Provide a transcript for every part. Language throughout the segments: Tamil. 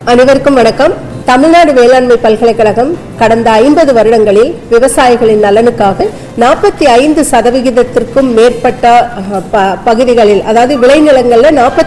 அனைவருக்கும் வணக்கம். தமிழ்நாடு வேளாண்மை பல்கலைக்கழகம் கடந்த 50 வருடங்களில் விவசாயிகளின் நலனுக்காக 45% மேற்பட்ட பகுதிகளில், அதாவது விளைநிலங்கள்ல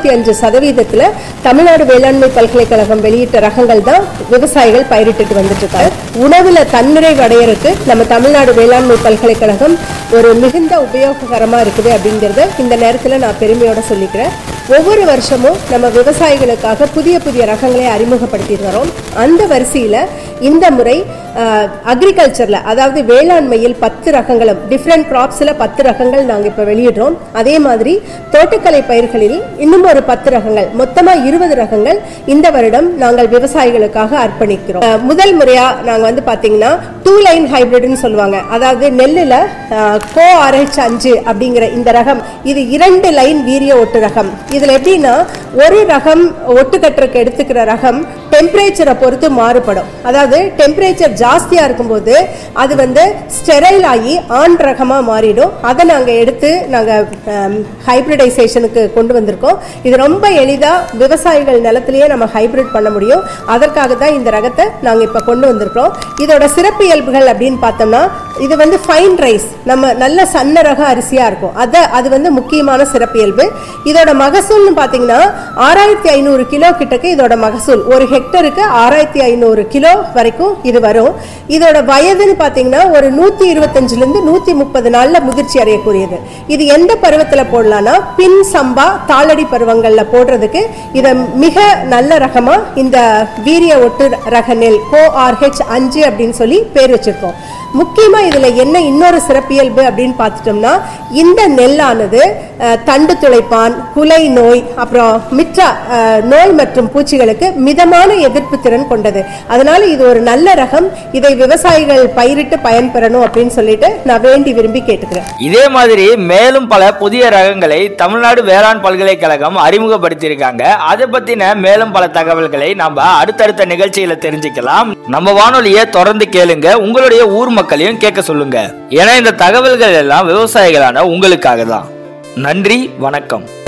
45% தமிழ்நாடு வேளாண்மை பல்கலைக்கழகம் வெளியிட்ட ரகங்கள் தான் விவசாயிகள் பயிரிட்டு வந்துட்டு இருக்காங்க. உணவுல தன்னிறைவு அடையறதுக்கு நம்ம தமிழ்நாடு வேளாண்மை பல்கலைக்கழகம் ஒரு மிகுந்த உபயோககரமா இருக்குது அப்படிங்கறத இந்த நேரத்தில் நான் பெருமையோட சொல்லிக்கிறேன். ஒவ்வொரு வருஷமும் நம்ம விவசாயிகளுக்காக புதிய புதிய ரகங்களை அறிமுகப்படுத்திட்டு வரோம். அந்த வரிசையில் இந்த முறை அக்ரிகல்ச்சர்ல, அதாவது வேளாண்மையில் 10 ரகங்களும், டிஃப்ரெண்ட் கிராப்ஸ்ல 10 ரகங்கள் நாங்கள் இப்போ வெளியிடுறோம். அதே மாதிரி தோட்டக்கலை பயிர்களில் இன்னும் ஒரு 10 ரகங்கள், மொத்தமா 20 ரகங்கள் இந்த வருடம் நாங்கள் விவசாயிகளுக்காக அர்ப்பணிக்கிறோம். முதல் முறையா நாங்க பாத்தீங்கன்னா 2 லைன் ஹைபிரிட்னு சொல்லுவாங்க. அதாவது நெல்லுல கோ RH5 அப்படிங்கிற இந்த ரகம், இது 2 லைன் வீரிய ஒட்டு ரகம். இதுல எப்படின்னா, ஒரு ரகம் ஒட்டு கட்டுறதுக்கு எடுத்துக்கிற ரகம் டெம்பரேச்சரை பொறுத்து மாறுபடும். அதாவது டெம்பரேச்சர் ஜாஸ்தியா இருக்கும்போது அது ஸ்டெரைல் ஆகி ஆண் ரகமா மாறிடும். அதை நாங்க எடுத்து ஹைபிரிடைசேஷனுக்கு கொண்டு வந்திருக்கோம். இது ரொம்ப எளிதா விவசாயிகள் நிலத்திலேயே நம்ம ஹைபிரிட் பண்ண முடியும். அதற்காக தான் இந்த ரகத்தை நாங்க இப்ப கொண்டு வந்திருக்கோம். இதோட சிறப்பு இயல்புகள் அப்படின்னு பார்த்தோம்னா, இது ஃபைன் ரைஸ், நம்ம நல்ல சன்ன ரக அரிசியா இருக்கும். அது முக்கியமான சிறப்பு இயல்பு. இதோட மகசூல்னு பாத்தீங்கன்னா 6500 கிலோ கிட்டக்கு இதோட மகசூல், ஒரு ஹெக்டருக்கு 6500 கிலோ வரைக்கும் இது வரும். இதோட வயதுன்னு பாத்தீங்கன்னா ஒரு 125 இருந்து 130 நாள்ல முதிர்ச்சி அடையக்கூடியது. இது எந்த பருவத்துல போடலாம்னா, பின் சம்பா தாளடி பருவங்கள்ல போடுறதுக்கு இத மிக நல்ல ரகமா இந்த வீரிய ஒட்டு ரக நெல் கோ RH5 அப்படின்னு சொல்லி பேர் வச்சிருக்கோம். முக்கியமா இதுல என்ன இன்னொரு சிறப்பியல்பு அப்படின்னு பார்த்துட்டோம்னா, இந்த நெல்லானது தண்டு துளைப்பான், குலை நோய், அப்புறம் மிற்ற நோய் மற்றும் பூச்சிகளுக்கு மிதமான எதிர்ப்பு திறன் கொண்டது. அதனால இது ஒரு நல்ல ரகம். இதை விவசாயிகள் பயிரிட்டு பயன்பெறணும் அப்படின்னு சொல்லிட்டு நான் வேண்டி விரும்பி கேட்டுக்கிறேன். இதே மாதிரி மேலும் பல புதிய ரகங்களை தமிழ்நாடு வேளாண் பல்கலைக்கழகம் அறிமுகப்படுத்தியிருக்காங்க. அதை பத்தின மேலும் பல தகவல்களை நம்ம அடுத்தடுத்த நிகழ்ச்சியில தெரிஞ்சுக்கலாம். நம்ம வானொலியை தொடர்ந்து கேளுங்க, உங்களுடைய ஊர் மக்களையும் கேட்க சொல்லுங்க. ஏன்னா இந்த தகவல்கள் எல்லாம் விவசாயிகளான உங்களுக்காக தான். நன்றி, வணக்கம்.